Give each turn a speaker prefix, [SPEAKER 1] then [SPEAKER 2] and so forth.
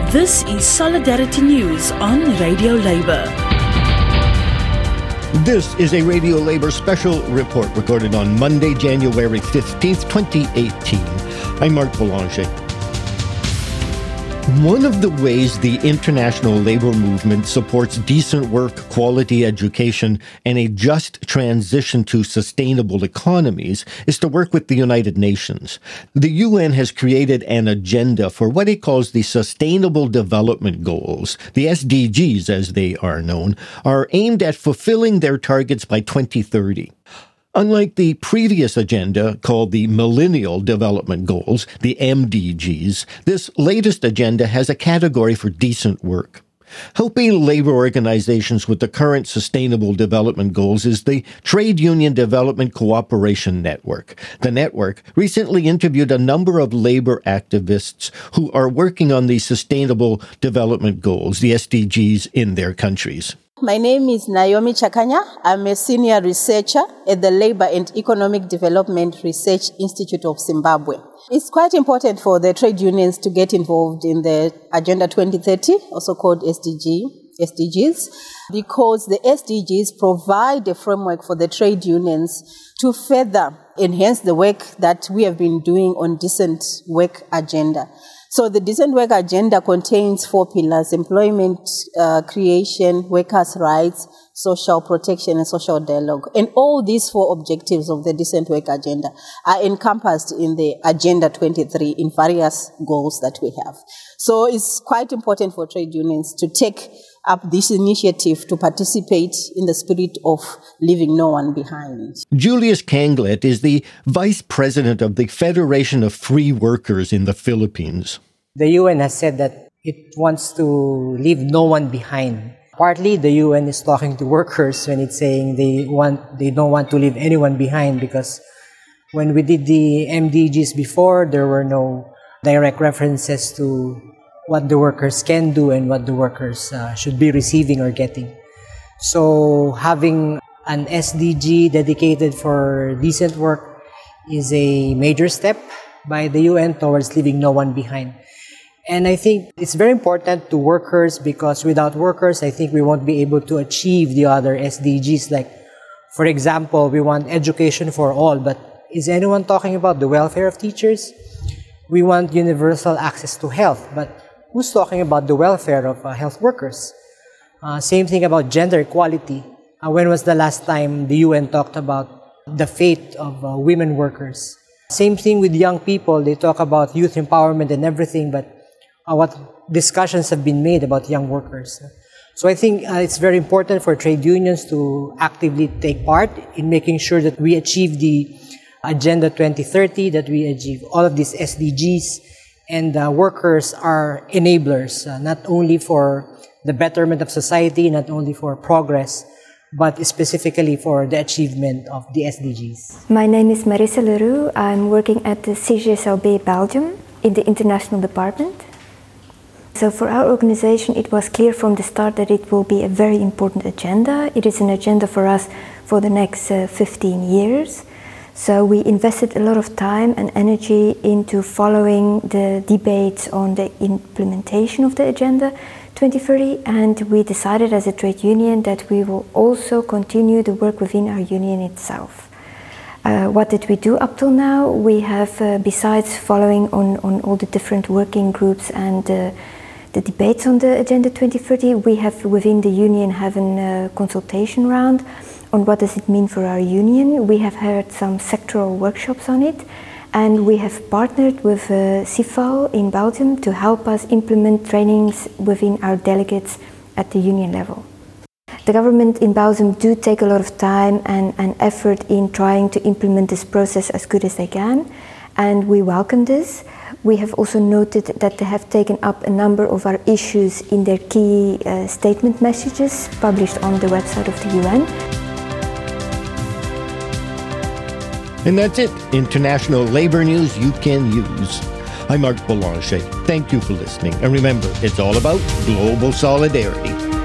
[SPEAKER 1] This is Solidarity News on Radio Labour.
[SPEAKER 2] This is a Radio Labour special report recorded on Monday, January 15th, 2018. I'm Mark Boulanger. One of the ways the international labour movement supports decent work, quality education, and a just transition to sustainable economies is to work with the United Nations. The UN has created an agenda for what it calls the Sustainable Development Goals. The SDGs, as they are known, are aimed at fulfilling their targets by 2030. Unlike the previous agenda called the Millennial Development Goals, the MDGs, this latest agenda has a category for decent work. Helping labor organizations with the current Sustainable Development Goals is the Trade Union Development Cooperation Network. The network recently interviewed a number of labor activists who are working on the Sustainable Development Goals, the SDGs, in their countries.
[SPEAKER 3] My name is Naomi Chakanya. I'm a senior researcher at the Labour and Economic Development Research Institute of Zimbabwe. It's quite important for the trade unions to get involved in the Agenda 2030, also called SDGs, because the SDGs provide a framework for the trade unions to further enhance the work that we have been doing on decent work agenda. So the decent work agenda contains 4 pillars: employment creation, workers' rights, social protection, and social dialogue. And all these 4 objectives of the decent work agenda are encompassed in the Agenda 23 in various goals that we have. So it's quite important for trade unions to take up this initiative to participate in the spirit of leaving no one behind.
[SPEAKER 2] Julius Kanglet is the vice president of the Federation of Free Workers in the Philippines.
[SPEAKER 4] The UN has said that it wants to leave no one behind. Partly, the UN is talking to workers when it's saying they don't want to leave anyone behind, because when we did the MDGs before, there were no direct references to what the workers can do and what the workers should be receiving or getting. So having an SDG dedicated for decent work is a major step by the UN towards leaving no one behind. And I think it's very important to workers, because without workers, I think we won't be able to achieve the other SDGs. Like, for example, we want education for all, but is anyone talking about the welfare of teachers? We want universal access to health, but who's talking about the welfare of health workers? Same thing about gender equality. When was the last time the UN talked about the fate of women workers? Same thing with young people. They talk about youth empowerment and everything, but what discussions have been made about young workers? So I think it's very important for trade unions to actively take part in making sure that we achieve the Agenda 2030, that we achieve all of these SDGs, and workers are enablers, not only for the betterment of society, not only for progress, but specifically for the achievement of the SDGs.
[SPEAKER 5] My name is Marissa Leroux. I'm working at the CGSLB Belgium in the international department. So for our organization, it was clear from the start that it will be a very important agenda. It is an agenda for us for the next 15 years. So we invested a lot of time and energy into following the debates on the implementation of the Agenda 2030, and we decided as a trade union that we will also continue the work within our union itself. What did we do up till now? We have, besides following on all the different working groups and the debates on the Agenda 2030, we have within the union having a consultation round on what does it mean for our union. We have had some sectoral workshops on it, and we have partnered with CIFAL in Belgium to help us implement trainings within our delegates at the union level. The government in Belgium do take a lot of time and effort in trying to implement this process as good as they can, and we welcome this. We have also noted that they have taken up a number of our issues in their key statement messages published on the website of the UN.
[SPEAKER 2] And that's it. International labor news you can use. I'm Mark Boulanger. Thank you for listening. And remember, it's all about global solidarity.